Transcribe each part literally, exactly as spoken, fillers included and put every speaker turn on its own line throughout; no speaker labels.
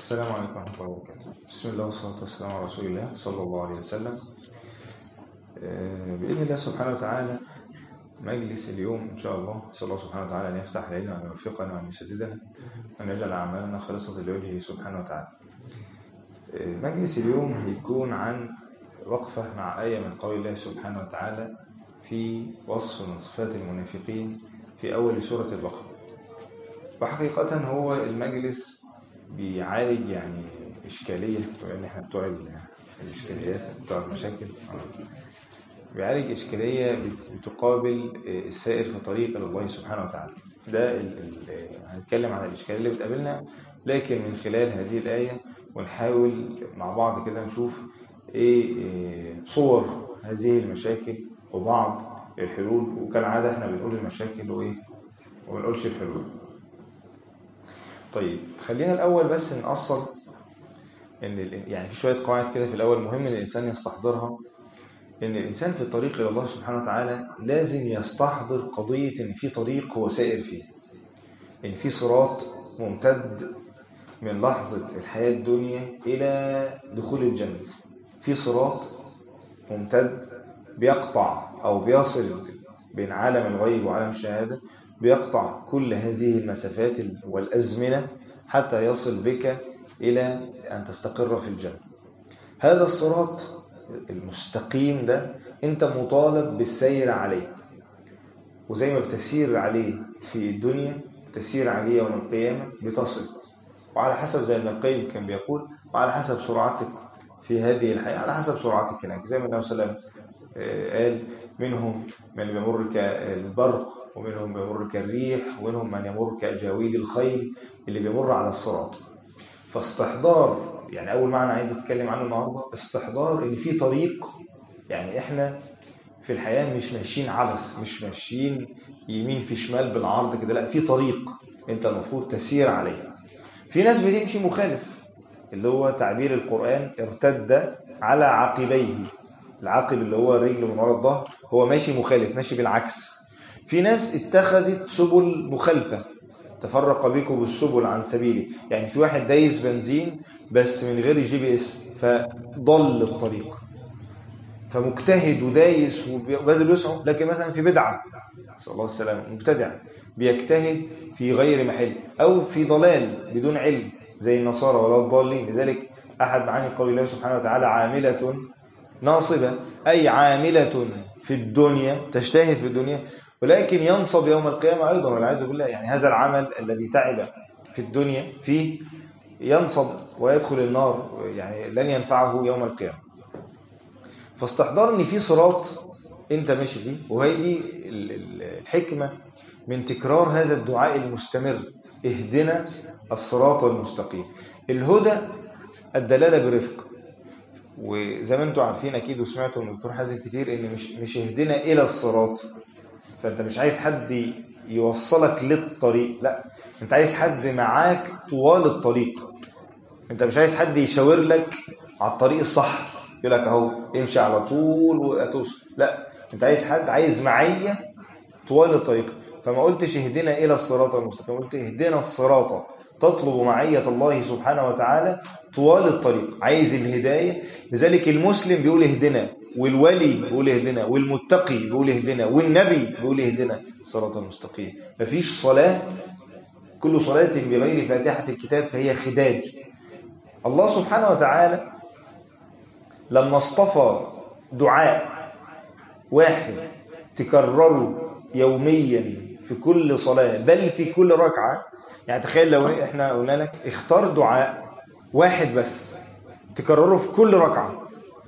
السلام عليكم ورحمة الله وبركاته. بسم الله والصلاة والسلام على رسول الله صلى الله عليه وسلم. بإذن الله سبحانه وتعالى مجلس اليوم إن شاء الله، أسأل الله سبحانه وتعالى أن يفتح علينا وأن يوفقنا وأن يسددنا وأن يجعل أعمالنا خالصة لوجهه سبحانه وتعالى. مجلس اليوم هيكون عن وقفة مع آية من قول الله سبحانه وتعالى في وصف من صفات المنافقين في أول سورة البقرة. وحقيقة هو المجلس بيعالج يعني إشكالية، وإن إحنا بتوع الإشكاليات بتوع المشاكل، بيعالج إشكالية بتقابل السائر في طريق الله سبحانه وتعالى. ده هنتكلم عن الإشكالية اللي بتقابلنا، لكن من خلال هذه الآية ونحاول مع بعض كده نشوف إيه صور هذه المشاكل وبعض الحلول. وكالعادة إحنا بنقول المشاكل وإيه وما بنقولش الحلول. طيب خلينا الأول بس نأصل إن يعني في شوية قواعد كده في الأول مهم إن الإنسان يستحضرها. إن الإنسان في الطريق إلى الله سبحانه وتعالى لازم يستحضر قضية إن في طريق هو سائر فيه، إن في صراط ممتد من لحظة الحياة الدنيا إلى دخول الجنة. في صراط ممتد بيقطع أو بيصل بين عالم الغيب وعالم الشهادة، بيقطع كل هذه المسافات والأزمنة حتى يصل بك إلى أن تستقر في الجنة. هذا الصراط المستقيم ده أنت مطالب بالسير عليه، وزي ما بتسير عليه في الدنيا تسير عليه يوم القيامة بتصل، وعلى حسب زي ما القيم كان بيقول وعلى حسب سرعتك في هذه الحياة على حسب سرعتك هناك. زي ما النبي صلى الله عليه وسلم قال منهم من يمر كالبرق ومنهم بيمر كالريح ومنهم من يمر كجاويد الخيل اللي بيمر على الصراط. فاستحضار يعني أول معنى عايز أتكلم عنه النهاردة استحضار إن في طريق. يعني إحنا في الحياة مش ماشيين عبث، مش ماشيين يمين في شمال بالعرض كده، لا، في طريق أنت المفروض تسير عليه. في ناس بتمشي مخالف، اللي هو تعبير القرآن ارتد على عقبيه. العقب اللي هو الرجل من وراء الظهر، هو ماشي مخالف، ماشي بالعكس. في ناس اتخذت سبل مخالفة، تفرق بكم السبل عن سبيلي. يعني في واحد دايس بنزين بس من غير جي بي اس فضل الطريق، فمجتهد ودايس وبذل وسعه، لكن مثلا في بدعة صلى الله عليه وسلم مبتدع بيجتهد في غير محل أو في ضلال بدون علم زي النصارى ولا الضالين. لذلك أحد معاني قول الله سبحانه وتعالى عاملة ناصبة، أي عاملة في الدنيا تجتهد في الدنيا ولكن ينصب يوم القيامة أيضا والعياذ بالله. يعني هذا العمل الذي تعب في الدنيا فيه ينصب ويدخل النار، يعني لن ينفعه يوم القيامة. فاستحضار ان في صراط انت ماشي فيه، وهي دي الحكمة من تكرار هذا الدعاء المستمر، اهدنا الصراط المستقيم. الهدى الدلالة برفق، وزي ما انتم عارفين اكيد وسمعتوا من الدكتور حازم كتير ان مش مش اهدنا الى الصراط، فانت مش عايز حد يوصلك للطريق، لا، انت عايز حد معاك طوال الطريق. انت مش عايز حد يشاور لك على الطريق الصح يقول لك اهو امشي على طول واتوصل، لا، انت عايز حد عايز معيه طوال الطريق. فما قلتش اهدنا الى الصراط المستقيم، قلت اهدنا الصراط، تطلب معيه الله سبحانه وتعالى طوال الطريق، عايز الهدايه. لذلك المسلم بيقول اهدنا، والولي بيقول اهدنا، والمتقي بيقول اهدنا، والنبي بيقول اهدنا الصراط المستقيم. مفيش صلاه كل صلاه بغير فاتحه الكتاب فهي خداج. الله سبحانه وتعالى لما اصطفى دعاء واحد تكرره يوميا في كل صلاة بل في كل ركعة، يعني تخيل لو احنا قلنا لك اختار دعاء واحد بس تكرره في كل ركعة.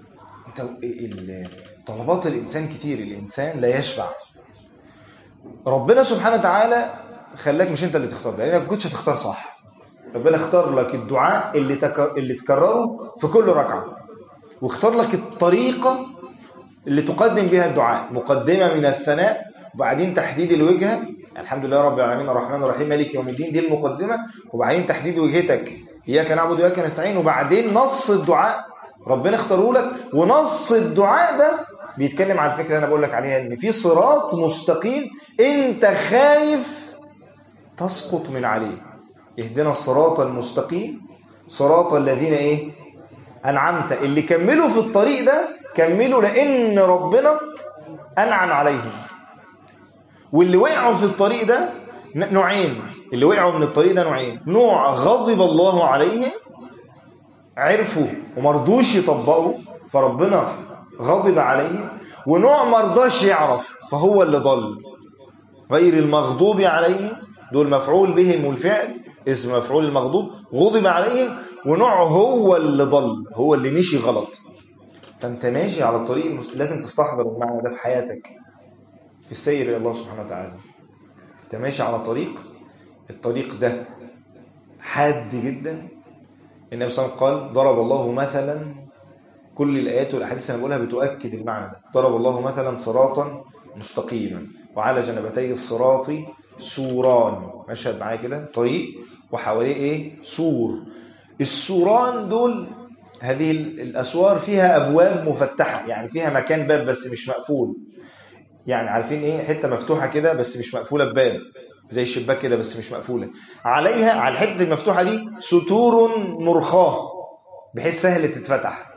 طلبات الإنسان كتير، الإنسان لا يشبع. ربنا سبحانه وتعالى خلاك مش انت اللي تختار ده، لأنك ما كنتش هتختار صح. ربنا اختار لك الدعاء اللي, تك... اللي تكرره في كل ركعة، واختار لك الطريقة اللي تقدم بها الدعاء، مقدمة من الثناء وبعدين تحديد الوجهة، الحمد لله رب العالمين الرحمن الرحيم مالك يوم الدين، دي المقدمة، وبعدين تحديد وجهتك إياك نعبد وإياك نستعين، وبعدين نص الدعاء ربنا اختاره لك. ونص الدعاء ده بيتكلم عن الفكرة اللي أنا بقول لك عليها، إن في صراط مستقيم أنت خايف تسقط من عليه. اهدنا الصراط المستقيم صراط الذين ايه انعمت. اللي كملوا في الطريق ده كملوا لان ربنا انعم عليهم. واللي وقعوا في الطريق ده نوعين، اللي وقعوا من الطريق ده نوعين: نوع غضب الله عليهم، عرفوا ومرضوش يطبقوا فربنا غضب عليهم، ونوع مرضاش يعرف فهو اللي ضل. غير المغضوب عليهم دول مفعول بهم والفعل اسم مفعول المغضوب، غضب عليهم، ونوع هو اللي ضل، هو اللي مشي غلط. فانت ماشي على الطريق، لازم تستحضر المعنى ده في حياتك في السير الى الله سبحانه وتعالى. انت ماشي على طريق، الطريق ده حاد جدا. النبي صلى الله عليه وسلم قال: ضرب الله مثلا، كل الآيات والأحاديث أنا بقولها بتؤكد المعنى ده. ضرب الله مثلا صراطا مستقيما وعلى جنبتي الصراط سوران. مشهد معايا كده، طريق وحواليه ايه؟ سور. السوران دول، هذه الأسوار فيها أبواب مفتحة، يعني فيها مكان باب بس مش مقفول. يعني عارفين ايه؟ حتة مفتوحة كده بس مش مقفولة بباب، زي الشباك كده بس مش مقفولة. عليها، على الحتة المفتوحة دي، ستور مرخاة بحيث سهل تتفتح.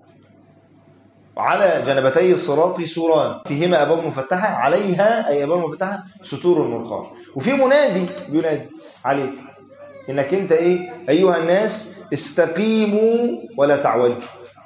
وعلى جنبتي الصراط سوران فيهما أبواب مفتحة، عليها أي أبواب مفتحة ستور مرخاة. وفي منادي بينادي عليك إنك أنت إيه؟ أيها الناس استقيموا ولا تعوجوا.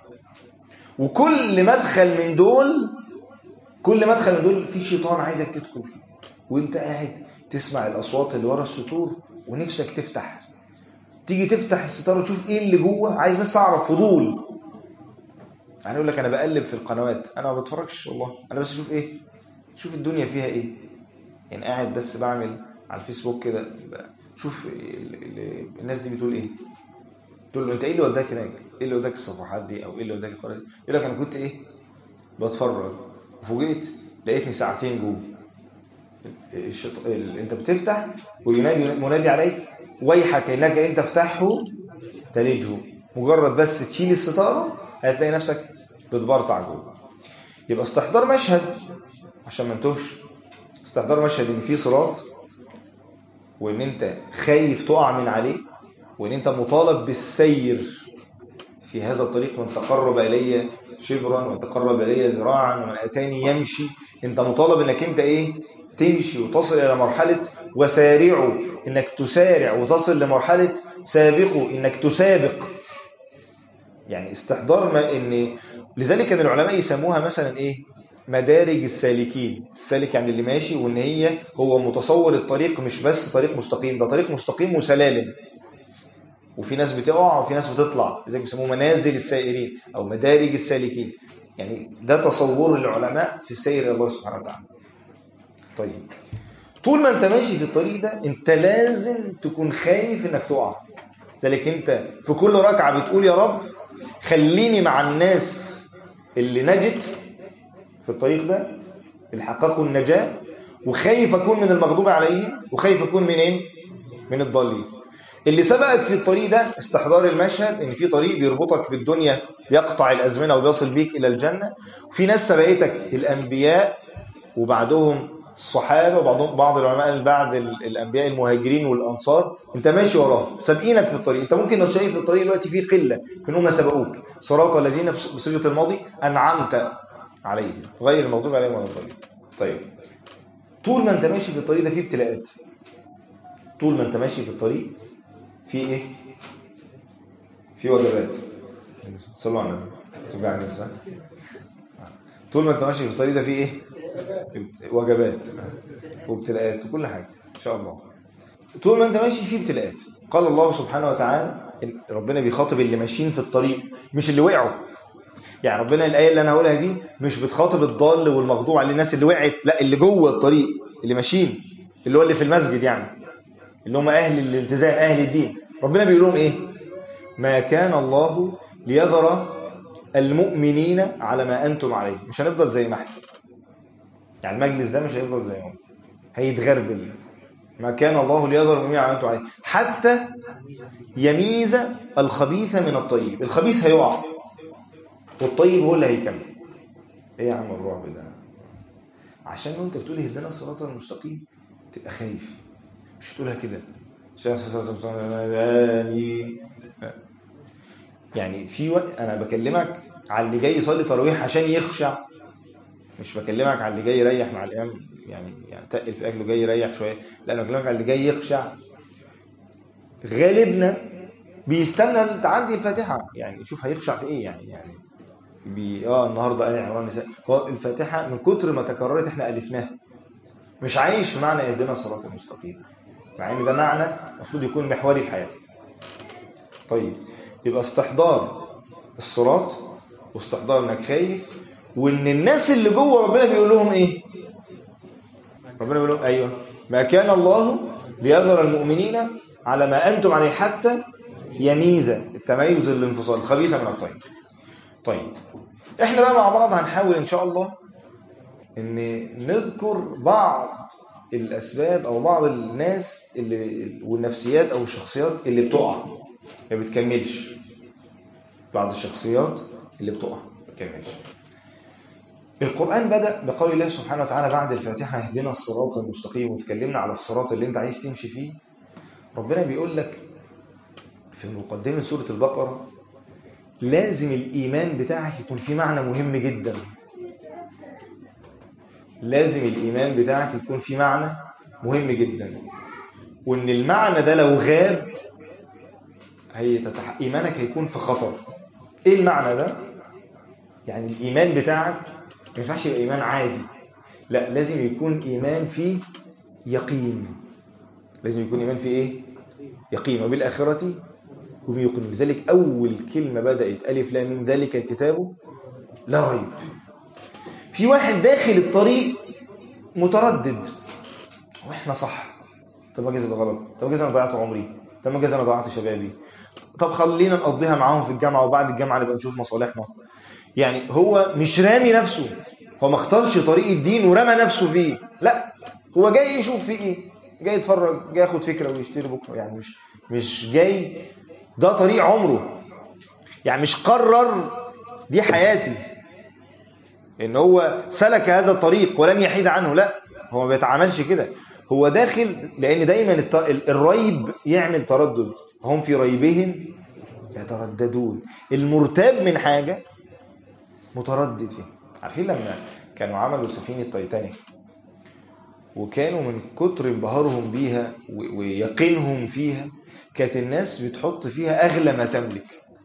وكل مدخل من دول، كل مدخل من دول في شيطان عايزك تدخل فيه، وانت قاعد تسمع الأصوات اللي ورا الستور ونفسك تفتح. تيجي تفتح الستار وتشوف ايه اللي جوه، عايز بس اعرف، فضول. يعني يقول لك انا بقلب في القنوات، انا ما بتفرجش والله، انا بس اشوف ايه، شوف الدنيا فيها ايه. يعني قاعد بس بعمل على الفيسبوك كده، شوف الناس دي بتقول ايه. تقول له: انت ايه اللي وداك هناك؟ ايه اللي وداك الصفحات دي، او ايه اللي وداك القناه دي؟ يقول لك: انا كنت ايه، بتفرج، وفوجئت لقيتني ساعتين جوه. الشط... ال... انت بتفتح وينادي منادي عليك: ويحك انك انت تفتحه تلجه. مجرد بس تشيل الستاره هتلاقي نفسك بتبرطع جوه. يبقى استحضار مشهد عشان ما نتوهش، استحضار مشهد ان في صراط، وان انت خايف تقع من عليه، وان انت مطالب بالسير في هذا الطريق. من تقرب الي شبرا ومن تقرب الي ذراعا ومن اتاني يمشي. انت مطالب انك انت ايه، تمشي وتصل الى مرحله وسارعوا، انك تسارع وتصل لمرحله سابقوا، انك تسابق. يعني استحضار ما ان لذلك كان العلماء يسموها مثلا ايه، مدارج السالكين. السالك يعني اللي ماشي، وان هي هو متصور الطريق مش بس طريق مستقيم، ده طريق مستقيم وسلالم، وفي ناس بتقع وفي ناس بتطلع، لذلك بيسموه منازل السائرين او مدارج السالكين. يعني ده تصور العلماء في السير الى الله سبحانه وتعالى. طيب، طول ما انت ماشي في الطريق ده انت لازم تكون خايف انك تقع. لذلك انت في كل ركعه بتقول: يا رب خليني مع الناس اللي نجت في الطريق ده، اللي حققوا النجاة، وخايف أكون من المغضوب عليهم، وخايف أكون من إيه؟ من الضالين. اللي سبقك في الطريق ده استحضار المشهد إن في طريق بيربطك بالدنيا، يقطع الأزمنة وبيصل بيك إلى الجنة. وفي ناس سبقتك الأنبياء وبعدهم الصحابة، وبعضهم بعض العلماء بعد الأنبياء المهاجرين والأنصار. أنت ماشي وراهم سابقينك في الطريق. أنت ممكن لو شايف الطريق دلوقتي فيه قلة كأنهم سبقوك. صراط الذين بصيغة الماضي أنعمت عليهم غير المغضوب عليهم ولا الضالين. طيب، طول ما أنت ماشي في الطريق ده فيه ابتلاءات. طول ما أنت ماشي في الطريق فيه إيه؟ فيه وجبات. صلوا على النبي. تبع على النبي. طول ما أنت ماشي في الطريق ده فيه إيه؟ وجبات وابتلاءات وكل حاجة إن شاء الله. طول ما أنت ماشي فيه ابتلاءات. قال الله سبحانه وتعالى، ربنا بيخاطب اللي ماشيين في الطريق مش اللي وقعوا. يعني ربنا الآية اللي أنا هقولها دي مش بتخاطب الضال والمغضوب على الناس اللي وقعت، لا، اللي جوه الطريق اللي ماشيين، اللي هو اللي في المسجد، يعني اللي هم أهل الالتزام أهل الدين. ربنا بيقول لهم إيه؟ ما كان الله ليذر المؤمنين على ما أنتم عليه. مش هنفضل زي ما احنا، يعني المجلس ده مش هيفضل زي ما هو، هيتغربل. ما كان الله ليذر المؤمنين على ما أنتم عليه حتى يميز الخبيث من الطيب. الخبيث هيقع والطيب هو اللي هيكمل. ايه يا عم الرعب ده؟ عشان وانت بتقول اهدنا الصراط المستقيم تبقى خايف، مش تقولها كده يعني في وقت أنا بكلمك على اللي جاي يصلي تراويح عشان يخشع، مش بكلمك على اللي جاي يريح مع الإمام، يعني يعني تقل في أكله جاي يريح شوية، لا أنا بكلمك على اللي جاي يخشع. غالبنا بيستنى تعدي الفاتحة، يعني شوف هيخشع في إيه، يعني يعني بي اه النهارده آل عمران نساء، هو الفاتحة من كتر ما تكررت احنا ألفناها، مش عايش في معنى اهدنا الصراط المستقيم، مع ان ده معنى المفروض يكون محوري في حياتي. طيب يبقى استحضار الصراط واستحضار انك خايف، وان الناس اللي جوه ربنا بيقول لهم ايه؟ ربنا بيقول لهم ايوه ما كان الله ليذر المؤمنين على ما انتم عليه حتى يميز التميز الانفصال الخبيث من الطيب. طيب احنا بقى مع بعض هنحاول ان شاء الله ان نذكر بعض الاسباب او بعض الناس اللي والنفسيات او الشخصيات اللي بتقع ما بتكملش، بعض الشخصيات اللي بتقع ما بتكملش. القرآن بدأ بقول الله سبحانه وتعالى بعد الفاتحة اهدنا الصراط المستقيم، واتكلمنا على الصراط اللي انت عايز تمشي فيه. ربنا بيقول لك في مقدمة سورة البقرة لازم الإيمان بتاعك يكون فيه معنى مهم جدا، لازم الإيمان بتاعك يكون فيه معنى مهم جدا، وإن المعنى ده لو غاب هيتتح... إيمانك هيكون في خطر. إيه المعنى ده؟ يعني الإيمان بتاعك ما ينفعش يبقى إيمان عادي، لا لازم يكون إيمان فيه يقين، لازم يكون إيمان فيه إيه؟ يقين. وبالآخرة هم يوقنون. لذلك أول كلمة بدأت ألف لام ميم ذلك الكتاب لا ريب. في واحد داخل الطريق متردد، وإحنا صح، طب ما جاز أنا غلط، طب جاز أنا ضيعت عمري، طب ما جاز أنا ضيعت شبابي، طب خلينا نقضيها معاهم في الجامعة وبعد الجامعة نبقى نشوف مصالحنا. يعني هو مش رامي نفسه، هو ما اختارش طريق الدين ورمى نفسه فيه، لا هو جاي يشوف فيه ايه، جاي يتفرج، جاي ياخد فكرة ويشتري بكرة، يعني مش مش جاي ده طريق عمره، يعني مش قرر دي حياتي ان هو سلك هذا الطريق ولم يحيد عنه، لا هو ما بيتعاملش كده، هو داخل لان دايما الريب يعمل تردد، هم في ريبهم يترددون. المرتاب من حاجة متردد فيه. عارفين لما كانوا عملوا سفينة تايتانيك وكانوا من كتر انبهارهم بيها ويقينهم فيها كانت الناس بتحط فيها أغلى ما تملك.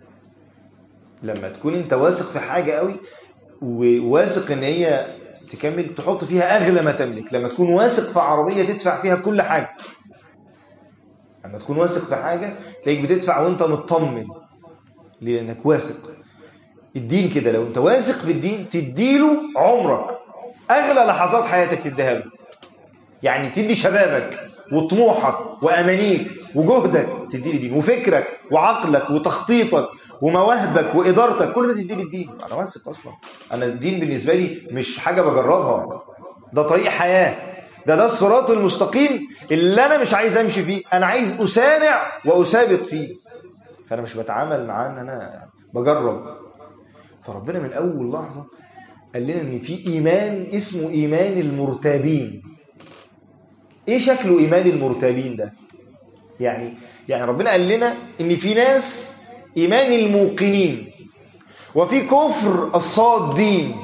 لما تكون انت واثق في حاجة قوي وواثق ان هي تكمل تحط فيها أغلى ما تملك. لما تكون واثق في عربية تدفع فيها كل حاجة، لما تكون واثق في حاجة تلاقيك بتدفع وانت مطمن لأنك واثق. الدين كده، لو انت واثق في الدين تديله عمرك، أغلى لحظات حياتك تديها له، يعني تدي شبابك وطموحك وأمانيك وجهدك تدي للدين، وفكرك وعقلك وتخطيطك ومواهبك وإدارتك، كل ده تدي للدين. أنا واثق أصلا، أنا الدين بالنسبة لي مش حاجة بجربها، ده طريق حياة، ده ده الصراط المستقيم اللي أنا مش عايز أمشي فيه، أنا عايز أسارع وأسابق فيه، فأنا مش بتعامل معاه أن أنا بجرب. فربنا من أول لحظة قال لنا أن في إيمان اسمه إيمان المرتابين. إيه شكله إيمان المرتابين ده؟ يعني يعني ربنا قال لنا أن في ناس إيمان الموقنين، وفي كفر الصادين.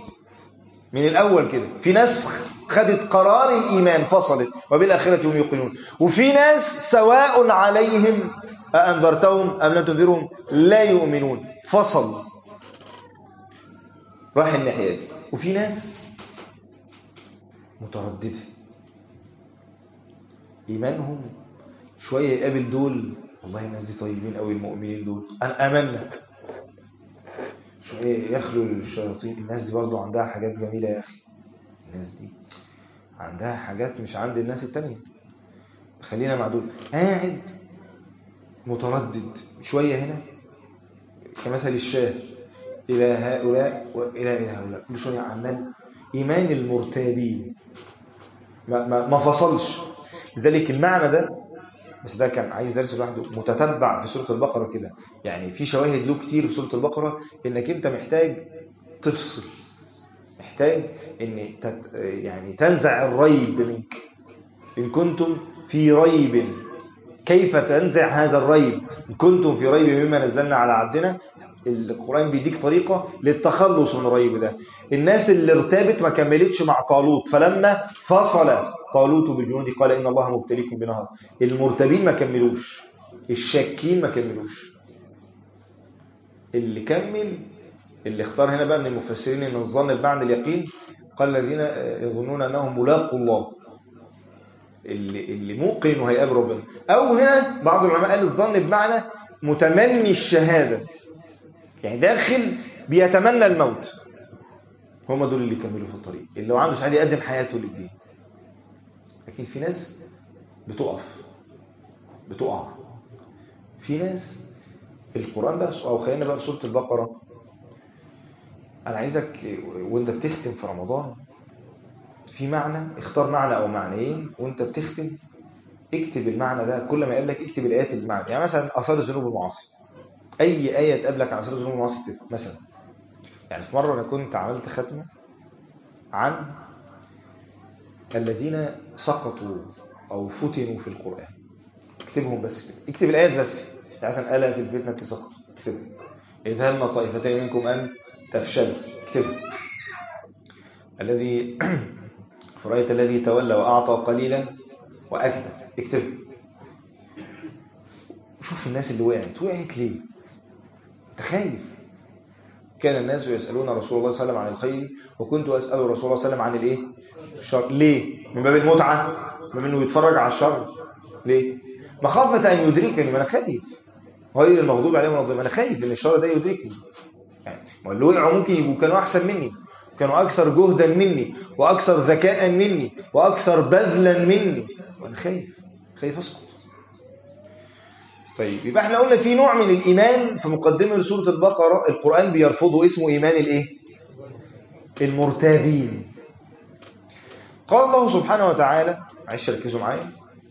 من الأول كده في ناس خدت قرار الإيمان فصلت وبالآخرة هم يوقنون، وفي ناس سواء عليهم أأنذرتهم أم لم تنذرهم لا يؤمنون، فصل راح الناحية دي. وفي ناس مترددة إيمانهم شوية يقابل دول، والله الناس دي طيبين قوي المؤمنين دول أنا آمنا، شوية يخلوا الشياطين، الناس دي برضو عندها حاجات جميلة يا أخي، الناس دي عندها حاجات مش عند الناس التانية، خلينا مع دول. قاعد متردد شوية هنا كمثل الشاه إلى هؤلاء وإلى إلى هؤلاء، كل شوية عمال. إيمان المرتابين ما, ما, ما فصلش. لذلك المعنى ده، بس ده كان عايز درس لوحده متتبع في سورة البقرة كده، يعني في شواهد له كتير في سورة البقرة إنك أنت محتاج تفصل، محتاج إن تت يعني تنزع الريب منك. إن كنتم في ريب كيف تنزع هذا الريب؟ إن كنتم في ريب مما نزلنا على عبدنا. القرآن بيديك طريقة للتخلص من الريب ده. الناس اللي ارتابت ما كملتش مع طالوت، فلما فصل طالوت بالجنود قال إن الله مبتليكم بنهر. المرتبين ما كملوش، الشاكين ما كملوش. اللي كمل، اللي اختار هنا بقى من المفسرين ان الظن بمعنى اليقين، قال الذين يظنون انهم ملاقوا الله، اللي اللي موقن انه هيقابل ربنا. او هنا بعض العلماء قال الظن بمعنى متمني الشهاده، يعني داخل بيتمنى الموت. هم دول اللي كملوا في الطريق، اللي هو عنده سعاده يقدم حياته للدين. لكن في ناس بتقف بتقع. في ناس القرآن بقى، أو خلينا بقى في سورة البقرة. أنا عايزك وأنت بتختم في رمضان في معنى، اختار معنى أو معنيين وأنت بتختم، اكتب المعنى ده. كل ما يقول لك اكتب الآيات المعنى، يعني مثلا آثار الذنوب والمعاصي، أي آية تقابلك عن آثار الذنوب والمعاصي اكتبها. مثلا يعني في مرة أنا كنت عملت ختمة عن الذين سقطوا أو فتنوا في القرآن. اكتبهم بس كده، اكتب الآيات بس. مثلا ألا في الفتنة سقطوا، اكتبها. إذ هم طائفتين منكم أن تفشلوا، اكتبها. الذي فرأيت الذي تولى وأعطى قليلا وأكثر، اكتبها. شوف الناس اللي وقعت، وقعت ليه؟ تخيل. كان الناس يسألون رسول الله صلى الله عليه وسلم عن الخير، وكنت أسأل رسول الله صلى الله عليه وسلم عن الايه؟ الشر. ليه؟ من باب المتعة، من انه يتفرج على الشر. ليه؟ مخافة أن يدركني، ما أنا خايف. غير المغضوب عليهم ولا الضالين، انا خايف ان الشر ده يدركني. يعني ما اللي وقعوا ممكن يبقوا كانوا احسن مني، كانوا اكثر جهدا مني، واكثر ذكاء مني، واكثر بذلا مني، وانا خايف خايف اسقط. طيب يبقى احنا قلنا في نوع من الايمان في مقدمه سوره البقره القران بيرفضه، اسمه ايمان الايه؟ المرتابين. قال الله سبحانه وتعالى، معلش ركزوا معايا،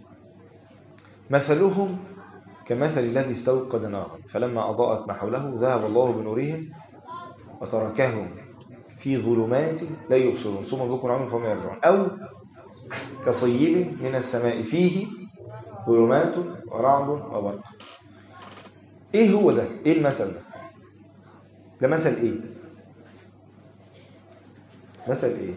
مثلهم كمثل الذي استوقد نارا فلما أضاءت ما حوله ذهب الله بنورهم وتركهم في ظلمات لا يبصرون ثم بكم عمي فهم يرجعون. أو كصيب من السماء فيه ظلمات ورعد وبرق. إيه هو ده؟ إيه المثل ده؟ ده مثل إيه؟ مثل إيه؟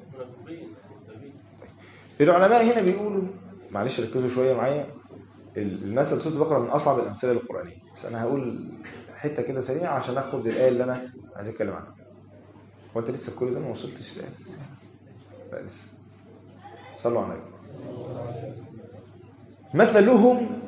العلماء هنا بيقولوا، معلش ركزوا شوية معايا، المثل سورة البقرة من أصعب الأمثلة القرآنية، بس أنا هقول حتة كده سريعة عشان أخد الآية اللي أنا عايز أتكلم عنها. هو أنت لسه كل ده ما وصلتش للآية؟ لا لسه. صلوا على النبي. مثلهم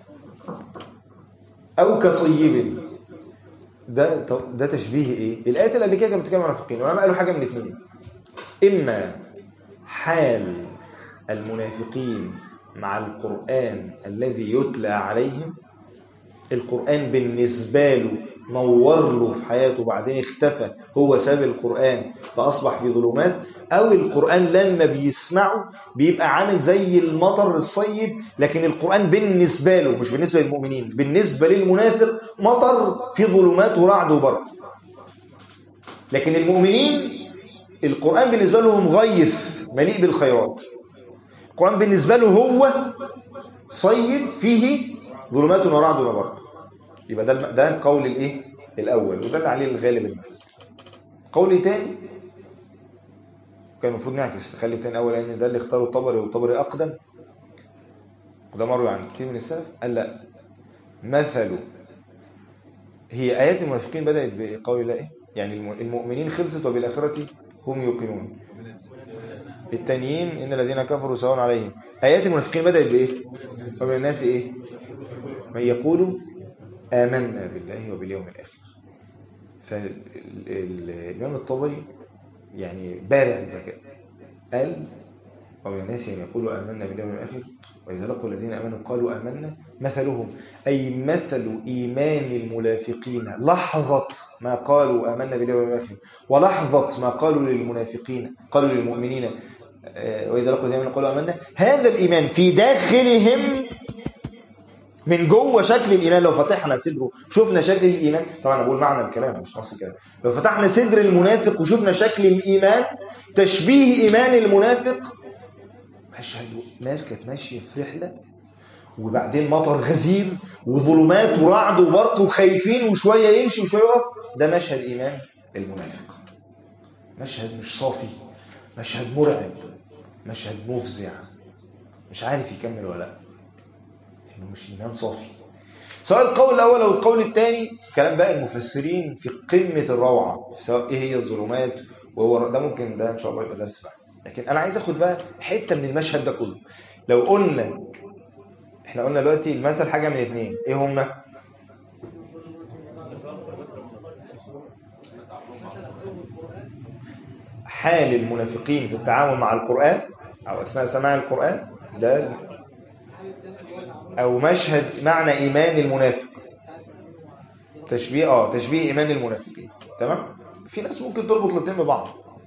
أو كصيب، ده ده تشبيه إيه؟ الآية اللي قبل كده كانت بتتكلم عن المنافقين، وما قالوا حاجة من الاثنين. إما حال المنافقين مع القرآن الذي يتلى عليهم، القرآن بالنسبة له نور له في حياته بعدين اختفى، هو ساب القرآن فأصبح في ظلمات. أو القرآن لما بيسمعه بيبقى عامل زي المطر الصيب، لكن القرآن بالنسبة له، مش بالنسبة للمؤمنين، بالنسبة للمنافق مطر في ظلمات ورعد وبرق. لكن المؤمنين القرآن بالنسبة لهم غيث مليء بالخيرات. القرآن بالنسبة له هو صيب فيه ظلمات ورعد وبرق. يبقى ده ده القول الايه الاول، وده اللي عليه الغالب المفسر. قول ثاني كان المفروض نعكس، نخلي الثاني الاول، لان ده اللي اختاره الطبري، والطبري اقدم، وده مروي عن كثير من السلف. قال لا، مثل، هي ايات المنافقين بدات بقول الله ايه؟ يعني المؤمنين خلصت وبالاخره هم يوقنون. التانيين ان الذين كفروا سواء عليهم. ايات المنافقين بدات بايه؟ ومن الناس ايه؟ من يقولوا آمنا بالله وباليوم الآخر. فالإمام الطبري يعني بارع الذكاء، قال ومن الناس من يقولوا آمنا باليوم الآخر وإذا لقوا الذين آمنوا قالوا آمنا مثلهم، أي مثل إيمان المنافقين لحظة ما قالوا آمنا باليوم الآخر، ولحظة ما قالوا للمنافقين قالوا للمؤمنين وإذا لقوا الذين آمنوا قالوا آمنا. هذا الإيمان في داخلهم من جوه شكل الإيمان. لو فتحنا صدره شفنا شكل الإيمان، طبعا أنا بقول معنى الكلام مش نص الكلام، لو فتحنا صدر المنافق وشفنا شكل الإيمان، تشبيه إيمان المنافق. أشهد ناس كانت ماشية في رحلة وبعدين مطر غزير وظلمات ورعد وبرق وخايفين وشوية يمشي وشوية يقف. ده مشهد إيمان المنافق، مشهد مش صافي، مشهد مرعب، مشهد مفزع، مش عارف يكمل ولا لا، إنه مش إيمان صافي. سواء القول الأول أو القول الثاني كلام بقى المفسرين في قمة الروعة، سواء إيه هي الظلمات، وهو ده ممكن ده إن شاء الله يبقى درس بقى. لكن أنا عايز أخد بقى حتة من المشهد ده كله. لو قلنا إحنا قلنا دلوقتي المثل حاجة من اثنين، إيه هما؟ حال المنافقين في التعامل مع القرآن أو أثناء سماع القرآن ده، أو مشهد معنى إيمان المنافق، تشبيه اه تشبيه إيمان المنافقين. تمام. في ناس ممكن تربط الاثنين ببعض.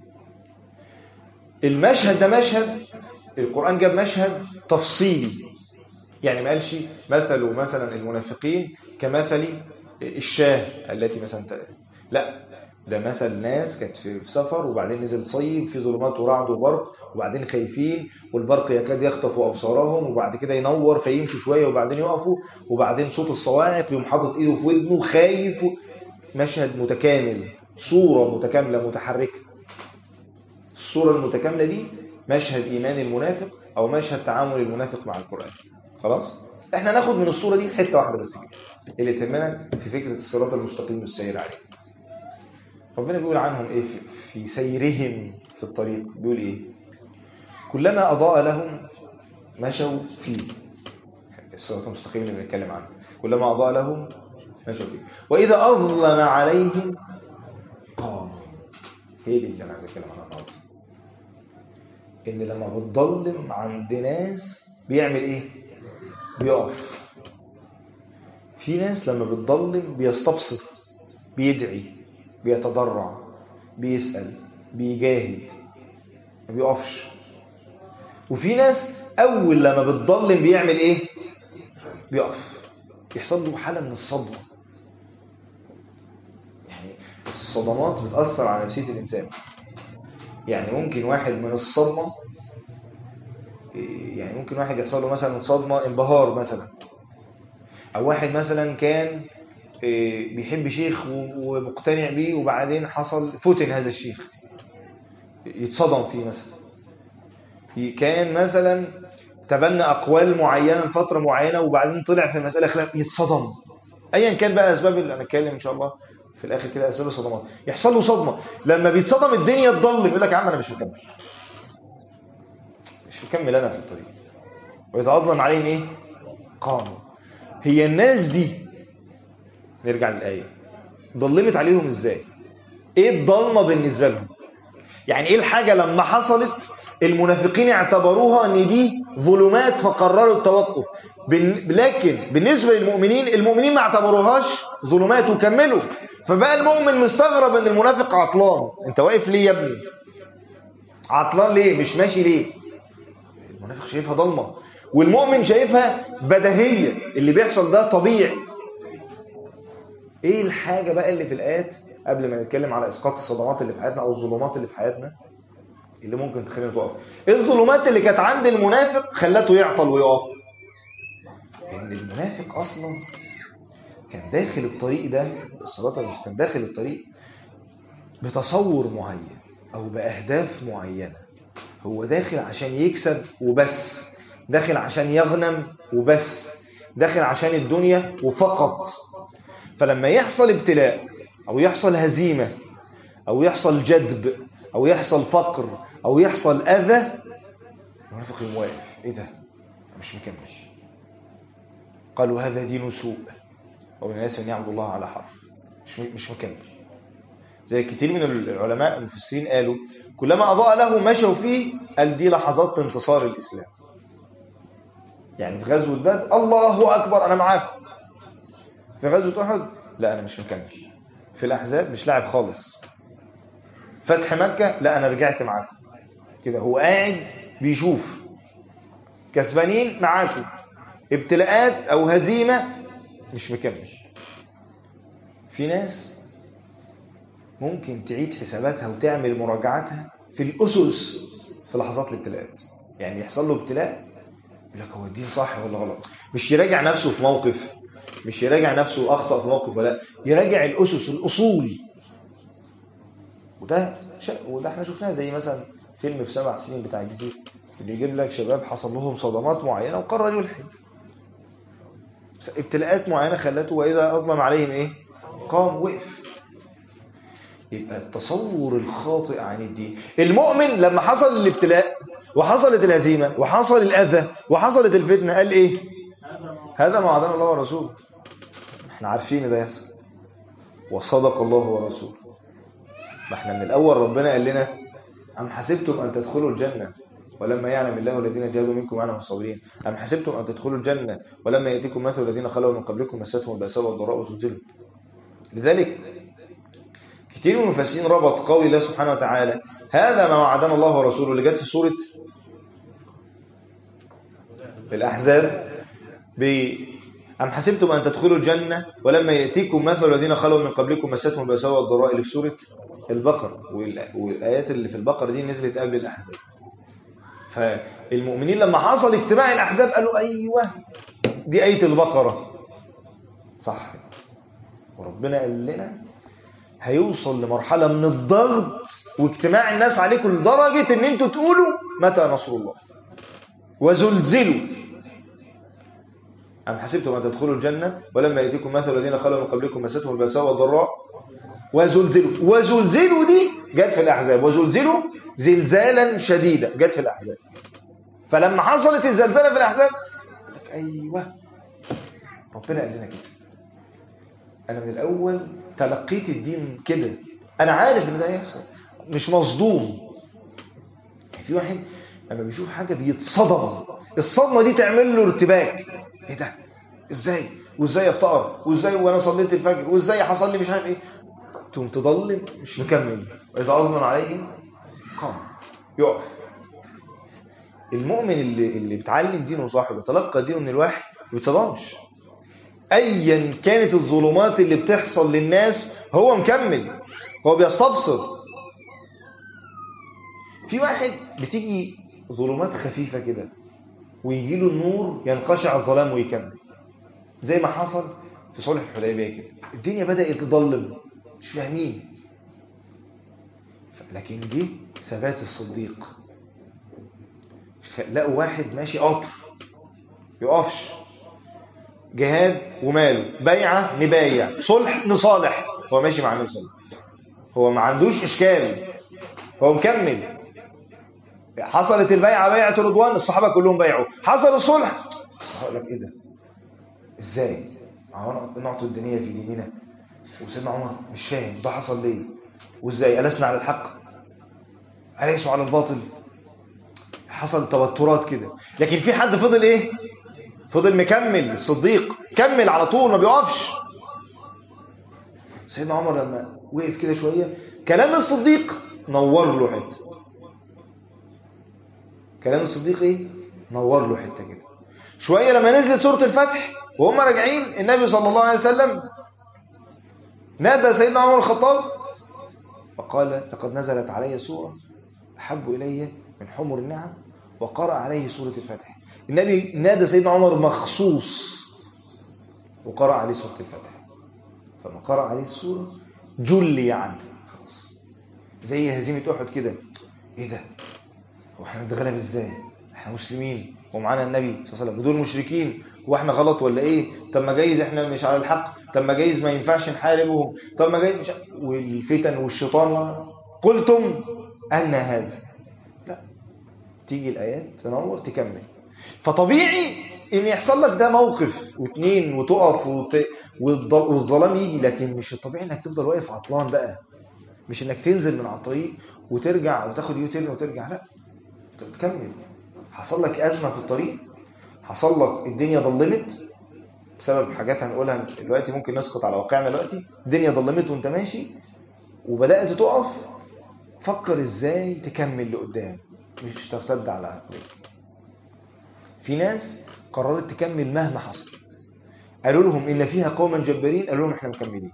المشهد ده مشهد القرآن جاب مشهد تفصيلي، يعني ما قالش مثل مثلا المنافقين كمثل الشاه التي مثلا، لا، ده مثل ناس كانت في سفر وبعدين نزل صيب في ظلمات ورعد وبرق وبعدين خايفين والبرق يكاد يخطف أبصارهم وبعد كده ينور فيمشوا شوية وبعدين يقفوا وبعدين صوت الصواعق يقوم حاطط ايده في ودنه خايف. مشهد متكامل، صورة متكاملة متحركة. الصورة المتكاملة دي مشهد إيمان المنافق أو مشهد تعامل المنافق مع القرآن. خلاص، احنا ناخد من الصورة دي حتة واحدة بس كده اللي تهمنا في فكرة الصراط المستقيم والسير عليه. ربنا بيقول عنهم ايه في سيرهم في الطريق؟ بيقول ايه؟ كلما أضاء لهم مشوا فيه. الصراط المستقيم اللي بنتكلم عنه، كلما أضاء لهم مشوا فيه وإذا أظلم عليهم قاموا. هي دي اللي أنا عايز أتكلم عنها النهارده. إن لما بتضلم عند ناس بيعمل إيه؟ بيقف. في ناس لما بتضلم بيستبصر، بيدعي، بيتضرع، بيسأل، بيجاهد، ما بيقفش. وفي ناس أول لما بتضلم بيعمل إيه؟ بيقف، يحصل له حالة من الصدمة. يعني الصدمات بتأثر على نفسية الإنسان. يعني ممكن واحد من الصدمة، يعني ممكن واحد يحصل له مثلا صدمة انبهار مثلا، أو واحد مثلا كان بيحب شيخ ومقتنع بيه وبعدين حصل فتن هذا الشيخ يتصدم فيه مثلا. كان مثلا تبنى أقوال معينة لفترة معينة وبعدين طلع في مسألة خلاف يتصدم. أيا كان بقى أسباب اللي أنا أتكلم إن شاء الله في الآخر كده أسباب الصدمات، يحصل له صدمة. لما بيتصدم الدنيا تضل يقول لك يا عم أنا مش مكمل، مش مكمل أنا في الطريق. وإذا أظلم عليهم إيه؟ قاموا. هي الناس دي، نرجع للآية، ضلمت عليهم إزاي؟ إيه الضلمة بالنسبة لهم؟ يعني إيه الحاجة لما حصلت المنافقين اعتبروها أن دي ظلمات فقرروا التوقف، لكن بالنسبة للمؤمنين المؤمنين ما اعتبروهاش ظلمات وكملوا. فبقى المؤمن مستغرب أن المنافق عطلان. أنت واقف ليه يا ابني؟ عطلان ليه؟ مش ماشي ليه؟ المنافق شايفها ضلمة والمؤمن شايفها بديهية، اللي بيحصل ده طبيعي. ايه الحاجة بقى اللي في الآيات قبل ما نتكلم على إسقاط الصدمات اللي في حياتنا أو الظلمات اللي في حياتنا اللي ممكن تخلينا تقف؟ ايه الظلمات اللي كانت عند المنافق خلته يعطل ويقف؟ لأن المنافق أصلا كان داخل الطريق ده، الصلاة كان داخل الطريق بتصور معين أو بأهداف معينة. هو داخل عشان يكسب وبس، داخل عشان يغنم وبس، داخل عشان الدنيا وفقط. فلما يحصل ابتلاء أو يحصل هزيمة أو يحصل جدب أو يحصل فقر أو يحصل أذى، المنافق يقوم واقف. إيه ده؟ مش مكمل. قالوا هذا دين سوء أو الناس أن يعبدوا الله على حرف. مش مش مكمل. زي كتير من العلماء المفسرين قالوا كلما أضاء له مشوا فيه، قال دي لحظات انتصار الإسلام. يعني في غزوة بدر الله أكبر أنا معاكم، في غزوة أحد لا أنا مش مكمل، في الأحزاب مش لاعب خالص، فتح مكة لا أنا رجعت معاكم. كده هو قاعد بيشوف كسبانين معاكم، ابتلاءات أو هزيمة مش مكمل. في ناس ممكن تعيد حساباتها وتعمل مراجعاتها في الأسس في لحظات الابتلاءات. يعني يحصل له ابتلاء يقول لك هو الدين صح ولا غلط. مش يراجع نفسه في موقف، مش يراجع نفسه أخطأ في موقف، ولا يراجع الأسس الأصول. وده شيء، وده احنا شفناه زي مثلا فيلم في سبع سنين بتاع الجزيرة، اللي يجيب لك شباب حصل لهم صدمات معينة وقرر يلحد. ابتلاءات معينة خلته وإذا أظلم عليهم إيه؟ قام وقف. يبقى التصور الخاطئ عن الدين. المؤمن لما حصل الابتلاء وحصلت الهزيمة وحصل الأذى وحصلت الفتنة قال إيه؟ هذا ما وعدنا الله ورسوله. احنا عارفين ده يحصل، وصدق الله ورسوله. ما احنا من الأول ربنا قال لنا أم حسبتم أن تدخلوا الجنة ولما يعلم الله الذين جاهدوا منكم ويعلم الصابرين. أم حسبتم أن تدخلوا الجنة ولما يأتيكم مثل الذين خلوا من قبلكم مستهم البأساء والضراء وزلزلوا. لذلك كثير من المفسرين ربط قول الله سبحانه وتعالى هذا ما وعدنا الله ورسوله اللي جت في سورة الأحزاب ب أم حسبتم أن تدخلوا الجنة ولما يأتيكم مثل الذين خلوا من قبلكم مستهم البأساء والضراء اللي في سورة البقرة. والآيات اللي في البقرة دي نزلت قبل الأحزاب. فالمؤمنين لما حصل اجتماع الأحزاب قالوا أيوة دي آية البقرة صح. وربنا قال لنا هيوصل لمرحلة من الضغط واجتماع الناس عليكم لدرجة ان انتوا تقولوا متى نصر الله وزلزلوا. أم حسبتم أن تدخلوا الجنة ولما يأتيكم مثل الذين خلوا من قبلكم مستهم البأساء والضراء وزلزلوا. وزلزلوا دي جت في الأحزاب، وزلزلوا زلزالا شديدا جت في الأحزاب. فلما حصلت الزلزال في الأحزاب لك أيوة ربنا قال لنا كده. أنا من الأول تلقيت الدين كده، أنا عارف إن ده هيحصل، مش مصدوم. في واحد لما بيشوف حاجة بيتصدم، الصدمة دي تعمل له ارتباك. إيه ده؟ إزاي؟ وإزاي أفتقر؟ وإزاي وأنا صليت الفجر؟ وإزاي حصل لي مش عارف إيه؟ تقوم تضلم مش مكمل. وإذا أظلم عليهم قام يقف. المؤمن اللي اللي بيتعلم دينه صح وبيتلقى دينه من الوحي ما بيتصدمش. ايا كانت الظلمات اللي بتحصل للناس هو مكمل، هو بيستبصر. في واحد بتيجي ظلمات خفيفة كده ويجي له النور ينقشع الظلام ويكمل، زي ما حصل في صلح الحديبية كده. الدنيا بدأت تضلم مش فاهمين، لكن جه ثبات الصديق. لقوا واحد ماشي قطر يقفش، جهاد وماله، بيعة نبايع، صلح نصالح، هو ماشي مع النبي صلى الله عليه وسلم، هو ما عندوش إشكال، هو مكمل. حصلت البيعة بيعة رضوان، الصحابة كلهم بيعوا. حصل الصلح، هقول لك ايه ده؟ ازاي؟ نعطي الدنيا في ديننا. وسيدنا عمر مش فاهم ده حصل ليه وازاي، ألسنا على الحق أليسوا على الباطل. حصل توترات كده، لكن في حد فضل ايه؟ فضل مكمل. الصديق كمل على طول ما بيقفش. سيدنا عمر لما وقف كده شوية، كلام الصديق نور له حته. كلام الصديق ايه؟ نور له حته كده شوية. لما نزلت سورة الفتح وهم راجعين، النبي صلى الله عليه وسلم نادى سيدنا عمر الخطاب وقال لقد نزلت علي سورة أحب إلي من حمر النعم، وقرأ عليه سورة الفتح. النبي نادى سيدنا عمر مخصوص وقرأ عليه سورة الفتح. فما قرأ عليه السورة جلي عنه خلاص، زي هزيمة أحد كده. ايه ده؟ هو احنا نتغلب ازاي؟ احنا مسلمين ومعانا النبي صلى الله عليه وسلم، ودول مشركين، واحنا غلط ولا ايه؟ طب ما جايز احنا مش على الحق، طب ما جايز ما ينفعش نحاربهم، طب ما جايز مش... والفتن والشيطان قلتم أن هذا. لا، تيجي الآيات تنور تكمل. فطبيعي ان يحصل لك ده موقف واثنين وتقف وت... والظلام يجي، لكن مش الطبيعي انك تفضل واقف عطلان بقى، مش انك تنزل من على الطريق وترجع وتاخد يوتيرن وترجع، لا تكمل. حصل لك أزمة في الطريق، حصل لك الدنيا ظلمت بسبب حاجات هنقولها دلوقتي ممكن نسقط على واقعنا دلوقتي. الدنيا ظلمت وانت ماشي وبدأت تقف، فكر ازاي تكمل لقدام، مش ترتد على عقلك. في ناس قررت تكمل مهما حصل. قالوا لهم إن فيها قوما جبارين، قالوا لهم احنا مكملين.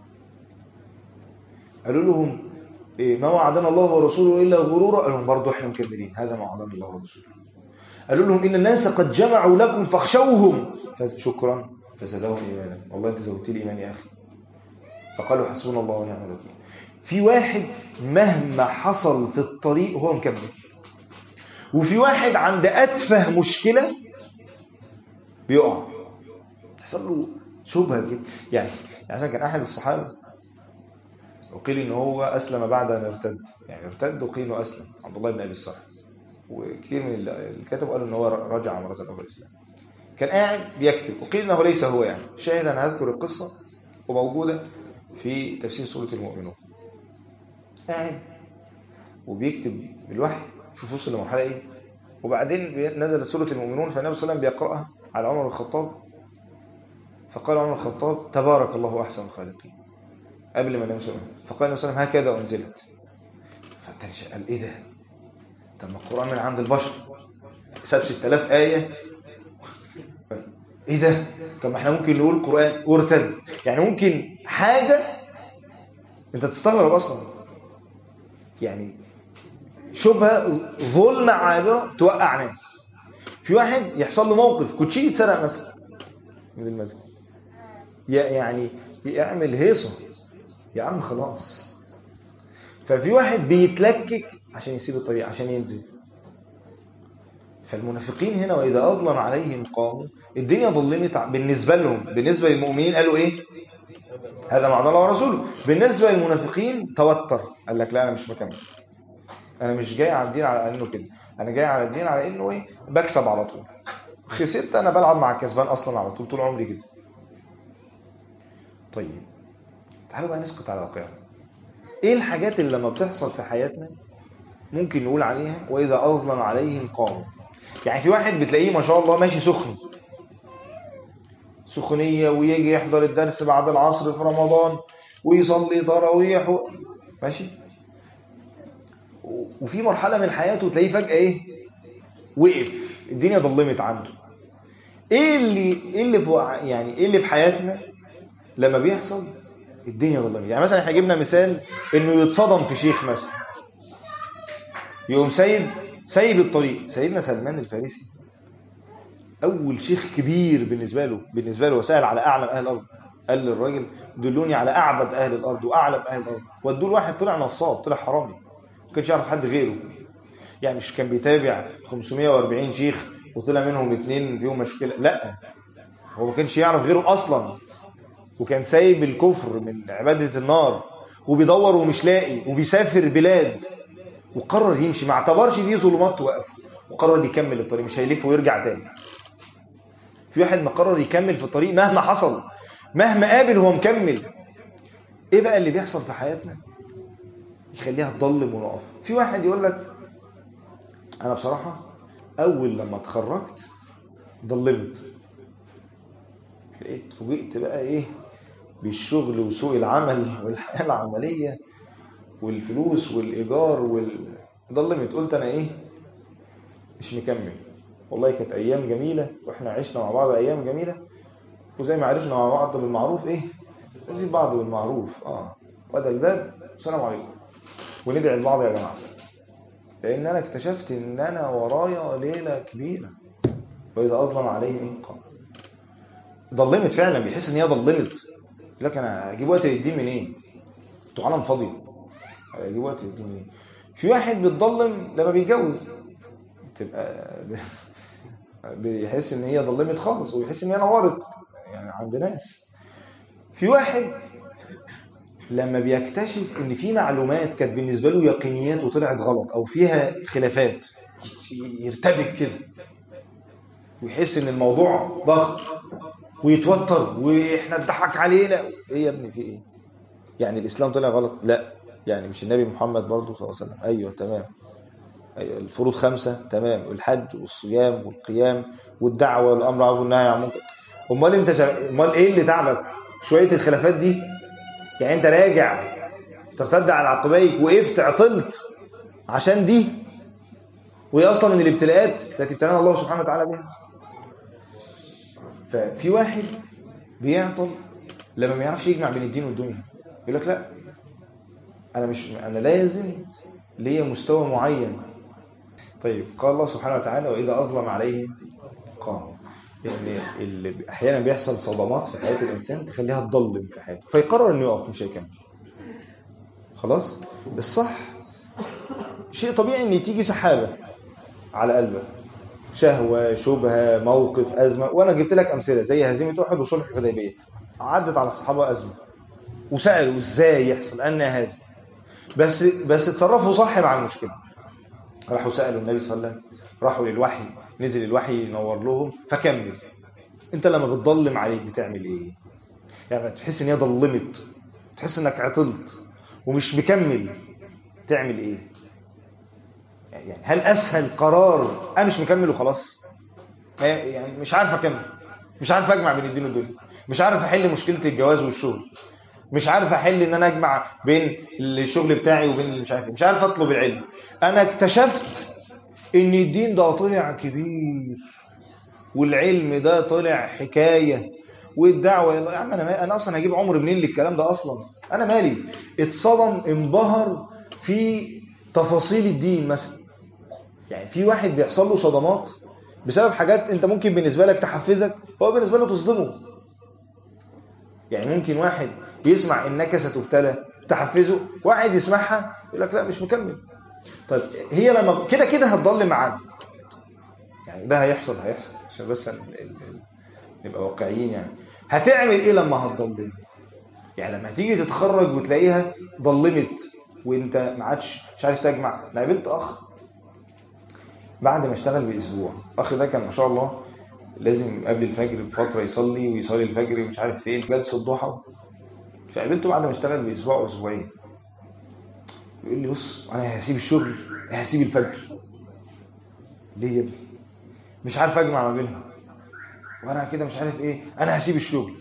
قالوا لهم ما وعدنا الله ورسوله إلا غرورا، قالوا لهم برضو احنا مكملين، هذا ما وعدنا الله ورسوله. قالوا لهم إن الناس قد جمعوا لكم فاخشوهم، شكرا فزادهم إيمانا. والله أنت زودت لي إيمان يا أخي. فقالوا حسبنا الله ونعم الوكيل. في واحد مهما حصل في الطريق هو مكمل، وفي واحد عند أتفه مشكلة بيقع، يحصل له شبهة كده. يعني يعني كان أحد الصحابة وقيل إن هو أسلم بعد أن ارتد، يعني ارتد وقيل إنه أسلم، عبد الله بن أبي الصالح، وكثير من الكتب قالوا إن هو رجع مرة أخرى الإسلام. كان قاعد بيكتب وقيل إنه ليس هو، يعني شاهد أنا هذكر القصة وموجودة في تفسير سورة المؤمنون. قاعد وبيكتب الوحي، شوف وصل لمرحلة إيه. وبعدين نزلت سورة المؤمنون، فالنبي صلى الله عليه وسلم بيقرأها على عمر الخطاب، فقال عمر الخطاب تبارك الله أحسن الخالقين قبل ما النبي صلى الله عليه وسلم، فقال النبي صلى الله عليه وسلم هكذا أنزلت. فالتاني قال إيه ده؟ طب ما القرآن من عند البشر، ساب ستة آلاف آية، إيه ده؟ طب ما احنا ممكن نقول القرآن وارتد، يعني ممكن حاجة أنت تستغرب أصلا، يعني شبهة ظلمة عابرة توقع ناس. في واحد يحصل له موقف كوتشي يتسرق مثلا من المسجد، يعني يعمل هيصة، يا عم خلاص. ففي واحد بيتلكك عشان يسيب الطريق عشان ينزل. فالمنافقين هنا وإذا أظلم عليهم قاموا، الدنيا ظلمت بالنسبة لهم. بالنسبة للمؤمنين قالوا إيه؟ هذا مع الله ورسوله. بالنسبة للمنافقين توتر، قال لك لا أنا مش مكمل، أنا مش جاي على الدين على أنه كده، أنا جاي على الدين على أنه إيه؟ بكسب على طول، خسرت أنا بلعب مع الكسبان أصلا على طول طول عمري كده. طيب تعالوا بقى نسقط على واقعنا. إيه الحاجات اللي لما بتحصل في حياتنا ممكن نقول عليها وإذا أظلم عليهم قاموا؟ يعني في واحد بتلاقيه ما شاء الله ماشي سخن سخنية، ويجي يحضر الدرس بعد العصر في رمضان ويصلي تراويح ماشي، وفي مرحلة من حياته تلاقيه فجأة ايه؟ وقف، الدنيا ظلمت عنده. ايه اللي ايه اللي في يعني ايه اللي في حياتنا لما بيحصل الدنيا ظلمت؟ يعني مثلا احنا جبنا مثال انه يتصدم في شيخ مثلا، يقوم سايب سايب الطريق. سيدنا سلمان الفارسي اول شيخ كبير بالنسبه له بالنسبه له وسأل على اعلم اهل الارض، قال للراجل دلوني على اعبد اهل الارض واعلم اهل الارض. ودوا لواحد طلع نصاب، طلع حرامي، ما كانش يعرف حد غيره. يعني مش كان بيتابع خمسمائة وأربعين شيخ وطلع منهم اثنين فيهم مشكله، لا هو ما كانش يعرف غيره اصلا، وكان سايب الكفر من عباده النار وبيدور ومش لاقي وبيسافر بلاد، وقرر يمشي، ما اعتبرش دي ظلمات توقف، وقرر يكمل الطريق مش هيلف ويرجع تاني. في واحد مقرر يكمل في الطريق مهما حصل، مهما قابل هو مكمل. ايه بقى اللي بيحصل في حياتنا يخليها تضلم ونقف؟ في واحد يقول لك انا بصراحة اول لما اتخرجت ضلمت، لقيت فوجئت بقى ايه بالشغل وسوق العمل والحياة العملية والفلوس والايجار وال... ضلمت. قلت انا ايه مش مكمل. والله كانت ايام جميلة واحنا عشنا مع بعض ايام جميلة، وزي ما عرفنا مع بعض بالمعروف ايه نزيد بعض بالمعروف، اه وده الباب السلام عليكم وندعي لبعض يا جماعه، لان انا اكتشفت ان انا ورايا ليله كبيره. واذا اظلم عليه ايه قام. ضلمت فعلا، بيحس ان هي ضلمت، لكن انا اجيب وقت الدين منين؟ ايه انتوا عالم فاضي، اجيب وقت الدين منين؟ في واحد بيتضلم لما بيتجوز، تبقى بيحس ان هي ضلمت خالص ويحس ان هي نورت يعني عند ناس. في واحد لما بيكتشف ان في معلومات كانت بالنسبه له يقينيات وطلعت غلط او فيها خلافات يرتبك كده ويحس ان الموضوع ضغط ويتوتر واحنا اتضحك علينا. ايه يا ابني في ايه؟ يعني الاسلام طلع غلط؟ لا. يعني مش النبي محمد برضه صلى الله عليه وسلم؟ ايوه تمام. أيوة الفروض خمسه تمام، الحج والصيام والقيام والدعوه والامر معروف والنهي عن المنكر. امال انت شا... امال ايه اللي تعبك؟ شويه الخلافات دي؟ يعني انت راجع ترتد على عقبيك وقفت عطلت عشان دي، وهي اصلا من الابتلاءات التي ابتلانا الله سبحانه وتعالى بها. ففي واحد بيعطل لما ما يعرفش يجمع بين الدين والدنيا، يقول لك لا انا مش انا لازم ليا مستوى معين طيب قال الله سبحانه وتعالى وإذا أظلم عليهم قاموا. يعني اللي أحيانا بيحصل صدمات في حياة الإنسان تخليها تضلم في حياته فيقرر إنه يقف مش هيكمل. خلاص الصح شيء طبيعي إن تيجي سحابة على قلبك، شهوة، شبهة، موقف، أزمة. وأنا جبت لك أمثلة زي هزيمة أحد وصلح الحديبية، عدت على الصحابة أزمة وسألوا إزاي يحصل أن هذا، بس بس اتصرفوا صح مع المشكلة. راحوا سألوا النبي صلى الله عليه وسلم، راحوا للوحي، نزل الوحي ينور لهم فكمل. انت لما بتضلم عليك بتعمل ايه؟ يعني تحس ان هي ضلمت، تحس انك عطلت ومش مكمل، تعمل ايه؟ يعني هل اسهل قرار انا مش مكمل وخلاص؟ يعني مش عارف اكمل، مش عارف اجمع بين الدين والدنيا، مش عارف احل مشكلة الجواز والشغل، مش عارف احل ان انا اجمع بين الشغل بتاعي وبين مش عارف مش عارف اطلب العلم. انا اكتشفت ان الدين ده طلع كبير والعلم ده طلع حكاية والدعوة يا عم انا انا اصلا هجيب عمر منين للكلام ده اصلا؟ انا مالي. اتصدم انبهر في تفاصيل الدين مثلا. يعني في واحد بيحصل له صدمات بسبب حاجات انت ممكن بالنسبة لك تحفزك هو بالنسبة له تصدمه. يعني ممكن واحد بيسمع انك ستبتلى تحفزه، واحد يسمعها يقول لك لا مش مكمل. طيب هي لما كده كده هتضل معاك، يعني ده هيحصل هيحصل عشان بس نبقى واقعيين. يعني هتعمل ايه لما هتضلم؟ يعني لما تيجي تتخرج وتلاقيها ضلمت وانت ما عادش مش عارف تجمع. انا قابلت اخ بعد ما اشتغل باسبوع، اخ ده كان ما شاء الله لازم قبل الفجر بفتره يصلي ويصلي الفجر ومش عارف فين جلسه الضحى. فقابلته بعد ما اشتغل باسبوع او اسبوعين يقول لي بص انا هسيب الشغل هسيب الفجر. ليه يا ابني؟ مش عارف اجمع ما بينهم وانا كده مش عارف ايه، انا هسيب الشغل.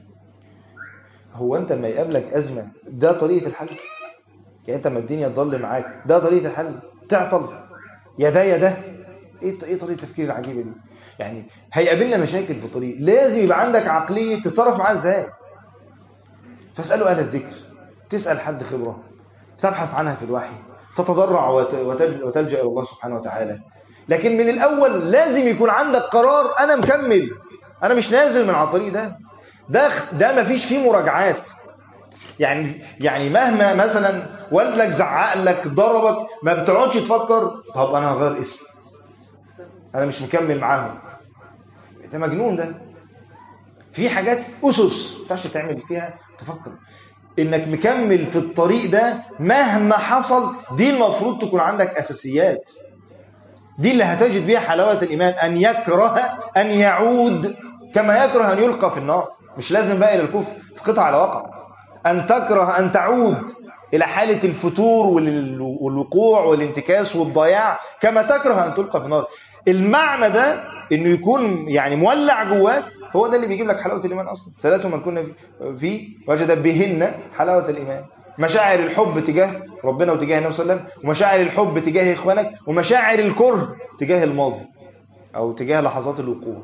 هو انت لما يقابلك ازمه ده طريقه الحل؟ يعني انت لما الدنيا تضل معاك ده طريقه الحل؟ تعطل يا ده يا ده؟ ايه ايه طريقه التفكير العجيبه دي؟ يعني هيقابلنا مشاكل في الطريق، لازم يبقى عندك عقليه تتصرف معاها ازاي. فاساله اهل الذكر، تسال حد خبره، تبحث عنها في الوحي، تتضرع وتلجأ الى الله سبحانه وتعالى. لكن من الاول لازم يكون عندك قرار انا مكمل، انا مش نازل من على الطريق ده. ده ده مفيش فيه مراجعات. يعني يعني مهما مثلا والدك زعق لك ضربك ما بتقعدش تفكر طب انا هغير اسمي، انا مش مكمل معاهم. ده مجنون. ده في حاجات اسس ما ينفعش تعمل فيها تفكر انك مكمل في الطريق ده مهما حصل. دي المفروض تكون عندك اساسيات، دي اللي هتجد بيها حلاوة الإيمان. أن يكره أن يعود كما يكره أن يلقى في النار. مش لازم بقى إلى الكفر، تقطع على وقع. أن تكره أن تعود إلى حالة الفتور والوقوع والانتكاس والضياع كما تكره أن تلقى في النار. المعنى ده إنه يكون يعني مولع جواك، هو ده اللي بيجيب لك حلاوة الإيمان أصلا. ثلاثة من كنا فيه وجد بهن حلاوة الإيمان: مشاعر الحب تجاه ربنا وتجاه النبي صلى الله عليه وسلم، ومشاعر الحب تجاه إخوانك، ومشاعر الكره تجاه الماضي أو تجاه لحظات الوقوع.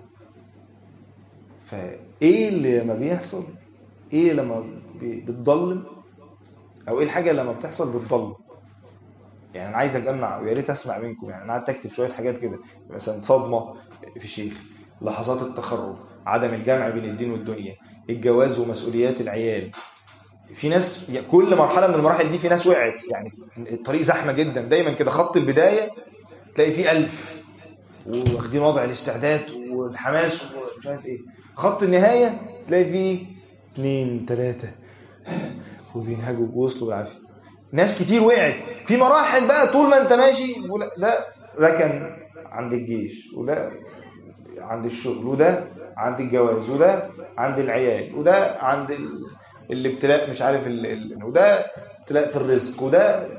فإيه اللي لما بيحصل؟ إيه لما بتضلم؟ أو إيه الحاجة لما بتحصل بتضلم؟ يعني أنا عايز أجمع ويا ريت أسمع منكم. يعني أنا قعدت أكتب شوية حاجات كده، مثلا صدمة في الشيخ، لحظات التخرج، عدم الجمع بين الدين والدنيا، الجواز ومسؤوليات العيال. في ناس كل مرحلة من المراحل دي في ناس وقعت. يعني الطريق زحمة جدا دايما كده، خط البداية تلاقي فيه ألف واخدين وضع الاستعداد والحماس ومش عارف ايه، خط النهاية تلاقي فيه اثنين ثلاثة وبينهجوا ووصلوا بالعافية. ناس كتير وقعت في مراحل بقى. طول ما انت ماشي ده ركن عند الجيش، وده عند الشغل، وده عند الجواز، وده عند العيال، وده عند ال... الابتلاء مش عارف ال... ال... وده ابتلاء في الرزق، وده.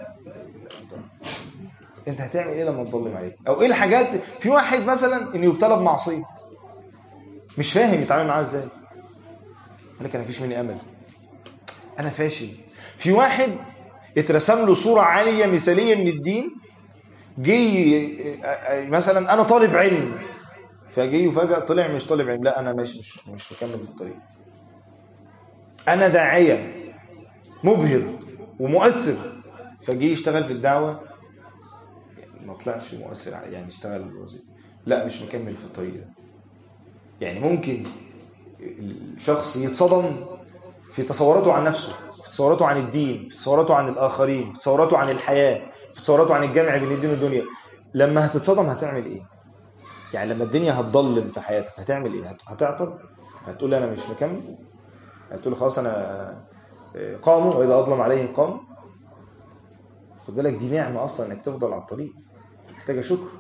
انت هتعمل ايه لما تضلم عليك؟ او ايه الحاجات؟ في واحد مثلا انه يبتلى بمعصيه مش فاهم يتعامل معاها ازاي، لك انا مفيش مني امل، انا فاشل. في واحد اترسم له صوره عاليه مثاليه من الدين، جي مثلا انا طالب علم، فجي وفجأة طلع مش طالب علم، لا انا ماشي مش مش مكمل في الطريق. انا داعيه مبهر ومؤثر، فجي يشتغل في الدعوه ما طلعش مؤثر يعني اشتغل الوظيفة، لا مش مكمل في الطريق ده. يعني ممكن الشخص يتصدم في تصوراته عن نفسه، في تصوراته عن الدين، في تصوراته عن الآخرين، في تصوراته عن الحياة، في تصوراته عن الجمع بين الدين والدنيا. لما هتتصدم هتعمل ايه؟ يعني لما الدنيا هتضلم في حياتك هتعمل ايه؟ هتعطل؟ هتقول انا مش مكمل؟ هتقول خلاص انا قاموا واذا اظلم عليهم قاموا؟ خد بالك دي نعمة اصلا انك تفضل على الطريق، محتاجة شكر.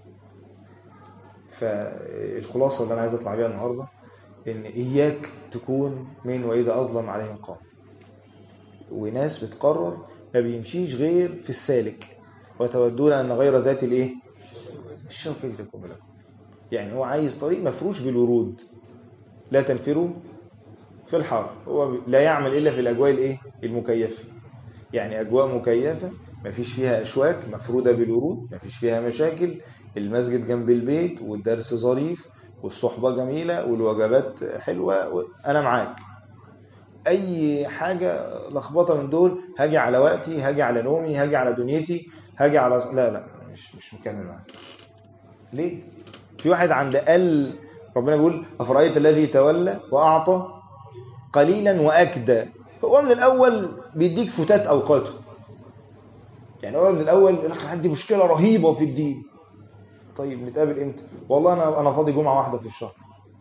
فالخلاصة اللي انا عايز اطلع بيها النهاردة ان اياك تكون من واذا اظلم عليهم قام. وناس بتقرر ما بيمشيش غير في السالك، وتودون ان غير ذات الايه الشوكة تكون لكم. يعني هو عايز طريق مفروش بالورود، لا تنفروا في الحر. هو لا يعمل الا في الاجواء الايه المكيفه، يعني اجواء مكيفه ما فيش فيها اشواك مفروده بالورود، ما فيش فيها مشاكل، المسجد جنب البيت والدرس ظريف والصحبه جميله والوجبات حلوه، انا معاك. اي حاجه لخبطه من دول هاجي على وقتي، هاجي على نومي، هاجي على دنيتي، هاجي على لا لا مش مش مكمل معاك. ليه؟ في واحد عند قل ربنا بيقول افرايت الذي تولى واعطى قليلا واكدى. هو من الاول بيديك فتات اوقاته، يعني هو من الاول يقول لك عندي مشكله رهيبه في الدين. طيب نتقابل امتى؟ والله انا انا فاضي جمعه واحده في الشهر.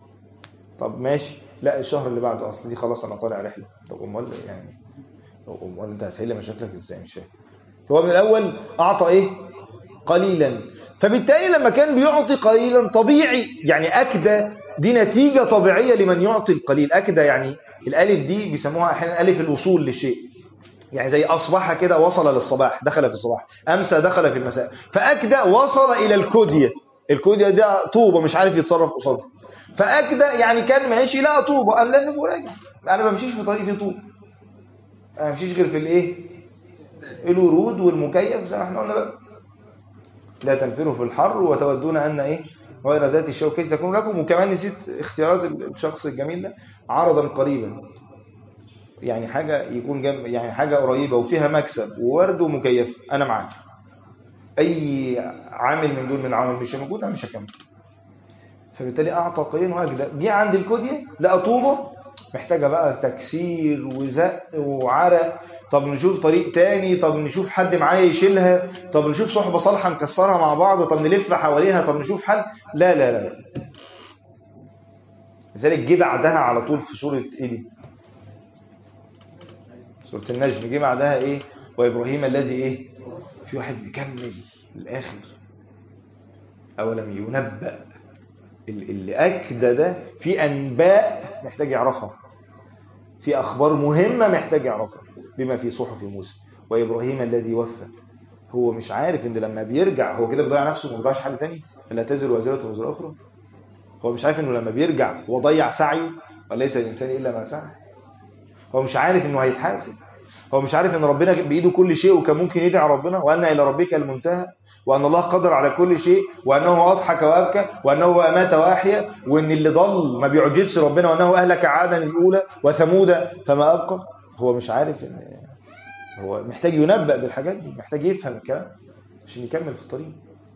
طب ماشي، لا الشهر اللي بعده اصل دي خلاص انا طالع رحله. طب امال يعني امال انت هتحل مشاكلك ازاي؟ مش فاهم. هو من الاول اعطى ايه؟ قليلا. فبالتالي لما كان بيعطي قليلا طبيعي، يعني اكدى دي نتيجه طبيعيه لمن يعطي القليل. اكدى يعني الالف دي بيسموها احيانا الف الوصول للشيء، يعني زي اصبح كده وصل للصباح، دخل في الصباح، امسى دخل في المساء. فاكدى وصل الى الكوديه. الكوديه دي طوبه مش عارف يتصرف قصادها، فاكدى يعني كان ماشي لقى طوبه قام لافف وراجع. انا ما بمشيش في طريق فيه طوب، انا ما بمشيش غير في الايه الورود والمكيف زي ما احنا قلنا بقى. لا تنفروا في الحر وتودون ان ايه غير ذات الشوكة تكون لكم. وكمان نسيت اختيارات الشخص الجميل ده، عرضا قريبا، يعني حاجة يكون جنب، يعني حاجة قريبة وفيها مكسب وورد ومكيف، انا معاك. اي عامل من دول من العوامل مش موجود انا مش هكمل. فبالتالي اعطى قليلا واجدى. دي عند الكودية لا طوبة محتاجة بقى تكسير وزق وعرق. طب نشوف طريق تاني، طب نشوف حد معايا يشيلها، طب نشوف صحبة صالحة نكسرها مع بعض، طب نلف حواليها، طب نشوف حل. لا لا لا لذلك جه بعدها على طول في سورة ايه دي؟ سورة النجم. جه بعدها ايه؟ وإبراهيم الذي ايه؟ في واحد مكمل الآخر. أولم ينبأ اللي أكدى ده في أنباء محتاج يعرفها، في أخبار مهمة محتاج يعرفها بما في صحف موسى. وإبراهيم الذي وفى، هو مش عارف ان لما بيرجع هو كده بيضيع نفسه، ما بيضيعش حد تاني، لا تزر وازرة وزر أخرى. هو مش عارف انه لما بيرجع هو ضيع سعيه، وليس الإنسان إلا ما سعى. هو مش عارف انه هيتحاسب. هو مش عارف ان ربنا بإيده كل شيء وكان ممكن يدعي ربنا وأن إلى ربك المنتهى، وأن الله قدر على كل شيء، وأنه أضحك وأبكى، وأنه أمات وأحيا، وأن اللي ضل ما بيعجزش ربنا، وأنه أهلك عادا الأولى وثمود فما أبقى. هو مش عارف ان هو محتاج ينبأ بالحاجات دي، محتاج يفهم الكلام عشان يكمل في الطريق.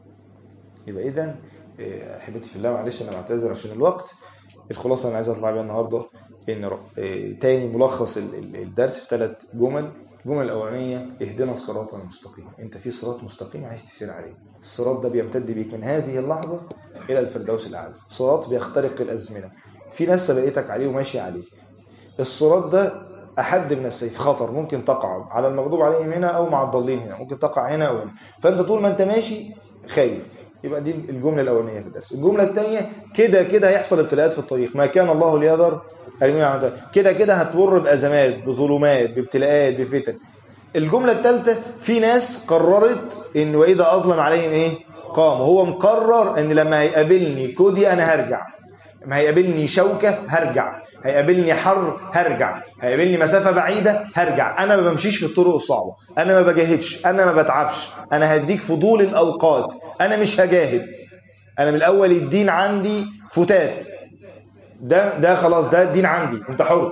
يبقى إذن أحبتي في الله، معلش أنا بعتذر عشان الوقت. الخلاصة أنا عايز أطلع بيها النهاردة إن تاني ملخص الدرس في ثلاث جمل. الجملة الأولانية اهدنا الصراط المستقيم. أنت في صراط مستقيم عايز تسير عليه. الصراط ده بيمتد بيك من هذه اللحظة إلى الفردوس الأعلى. صراط بيخترق الأزمنة، في ناس سبقتك عليه وماشي عليه. الصراط ده أحد من السيف، خطر، ممكن تقع على المغضوب عليهم هنا أو مع الضالين هنا، ممكن تقع هنا أو هنا. فأنت طول ما أنت ماشي خايف. يبقى دي الجملة الأولانية في الدرس. الجملة الثانية كده كده هيحصل ابتلاءات في الطريق، ما كان الله ليذر المؤمنين على ما أنتم. كده كده هتمر بأزمات، بظلمات، بابتلاءات، بفتن. الجملة الثالثة في ناس قررت إن وإذا أظلم عليهم إيه قام. هو مقرر إن لما هيقابلني كودي أنا هرجع، ما هيقابلني شوكة هرجع، هيقابلني حر هرجع، هيقابلني مسافة بعيدة هرجع. أنا ما بمشيش في الطرق الصعبة، أنا ما بجاهدش، أنا ما بتعبش، أنا هديك فضول الأوقات، أنا مش هجاهد. أنا من الأول الدين عندي فتات، ده ده خلاص ده الدين عندي، أنت حر.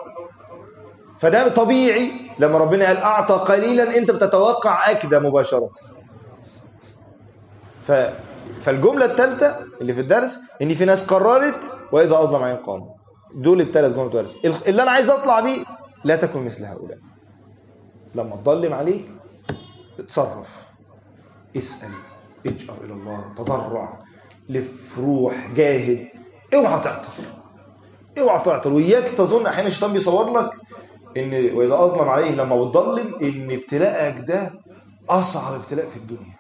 فده طبيعي. لما ربنا قال أعطى قليلا أنت بتتوقع أكده مباشرة. ف... فالجملة الثالثة اللي في الدرس ان في ناس قررت واذا اظلم عليهم قاموا. دول الثلاث جمل الدرس اللي انا عايز اطلع بيه. لا تكن مثل هؤلاء. لما تظلم عليك اتصرف، اسأل، اجأر الى الله، تضرع، لف، روح، جاهد، اوعى تعطل، اوعى تعطل. وإياك تظن احيانا الشيطان بيصور لك ان واذا اظلم عليه لما بتظلم ان ابتلاءك ده اصعب ابتلاء في الدنيا،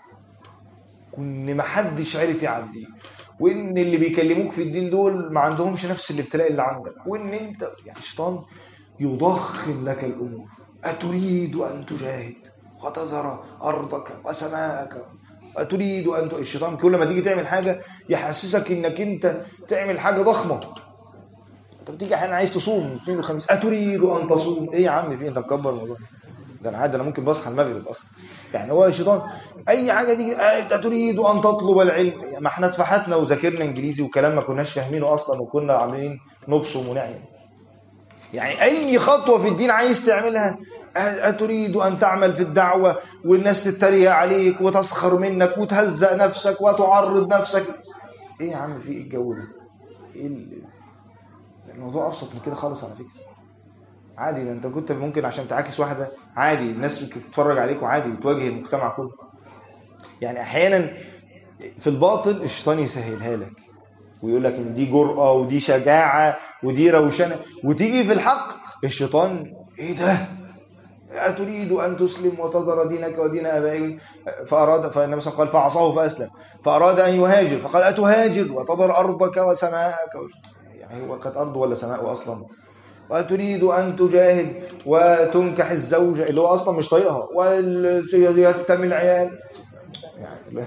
وان ما حدش عارف يعديه، وان اللي بيكلموك في الدين دول ما عندهمش نفس الابتلاء اللي عندك، وان انت يعني الشيطان يضخم لك الامور. اتريد ان تجاهد وتذر ارضك وسماءك، اتريد ان ت... الشيطان كل ما تيجي تعمل حاجه يحسسك انك انت تعمل حاجه ضخمه. انت بتيجي احيانا عايز تصوم اثنين وخميس، اتريد ان تصوم. ايه يا عم في انت مكبر الموضوع ده؟ انا عادي، انا ممكن بصحى المغرب اصلا. يعني هو الشيطان اي حاجه تيجي انت تريد ان تطلب العلم. ما احنا اتفحتنا وذاكرنا انجليزي وكلام ما كناش فاهمينه اصلا، وكنا عاملين نبصم ونعمل. يعني اي خطوه في الدين عايز تعملها، اتريد ان تعمل في الدعوه والناس تتريق عليك وتسخر منك وتهزأ نفسك وتعرض نفسك. ايه يا عم في ايه الجو ده؟ ايه الموضوع ابسط من كده خالص على فكره. عادي، ده انت كنت ممكن عشان تعاكس واحده عادي الناس بتتفرج عليك وعادي بتواجه المجتمع كله. يعني احيانا في الباطل الشيطان يسهلها لك ويقول لك ان دي جرأة ودي شجاعة ودي روشنة، وتيجي في الحق الشيطان ايه ده؟ أتريد أن تسلم وتذر دينك ودين آبائك؟ فأراد، فالنبي صلى الله عليه وسلم قال فعصاه فأسلم، فأراد أن يهاجر فقال أتهاجر وتذر أرضك وسماءك؟ يعني هو كانت أرض ولا سماء أصلا؟ وتريد أن تجاهد وتنكح الزوجة اللي هو أصلا مش طايقها ويتم العيال. يعني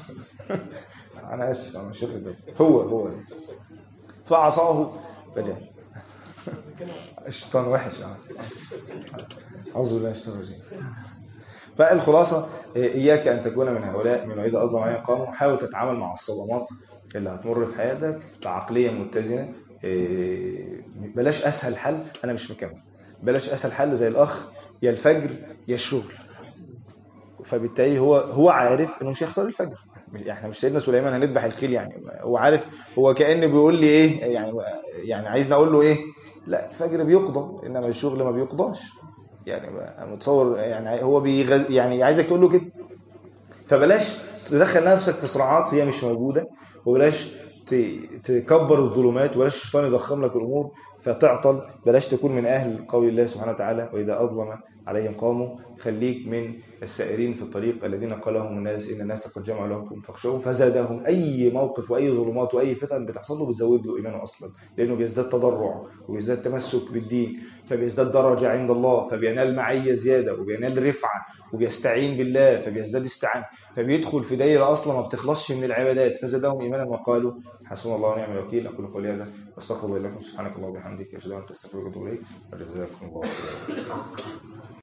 أنا آسف أنا شوف ده هو هو فعصاه فجاء. الشيطان وحش. أعوذ بالله من الشيطان الرجيم. فالخلاصة إياك أن تكون من هؤلاء من وإذا أظلم عليهم قاموا. حاول تتعامل مع الصدمات اللي هتمر في حياتك بعقلية متزنة. بلاش أسهل حل أنا مش مكمل، بلاش أسهل حل زي الأخ يا الفجر يا الشغل. فبالتالي هو هو عارف إنه مش هيختار الفجر. احنا مش سيدنا سليمان هنذبح الخيل، يعني هو عارف. هو كأنه بيقول لي ايه يعني يعني عايزني اقول له ايه؟ لا الفجر بيقضى انما الشغل ما بيقضاش. يعني متصور يعني هو بيغز يعني عايزك تقول له كده. فبلاش تدخل نفسك في صراعات هي مش موجودة، وبلاش تكبر الظلمات، وبلاش الشيطان يضخم لك الامور فتعطل. بلاش تكون من اهل قول الله سبحانه وتعالى واذا اظلم عليهم قاموا. خليك من السائرين في الطريق الذين قال لهم الناس ان الناس قد جمعوا لكم فاخشوهم فزادهم. اي موقف واي ظلمات واي فتن بتحصل له بتزود له ايمانه اصلا، لانه بيزداد تضرع وبيزداد تمسك بالدين، فبيزداد درجه عند الله، فبينال معيه زياده وبينال رفعه، وبيستعين بالله فبيزداد استعانه، فبيدخل في دايره اصلا ما بتخلصش من العبادات. فزادهم ايمانا وقالوا حسبنا الله ونعم الوكيل. اقول قولي هذا واستغفر الله لكم. سبحانك اللهم وبحمدك اشهد ان لا اله الا انت استغفرك واتوب اليك. وجزاكم الله خيرا.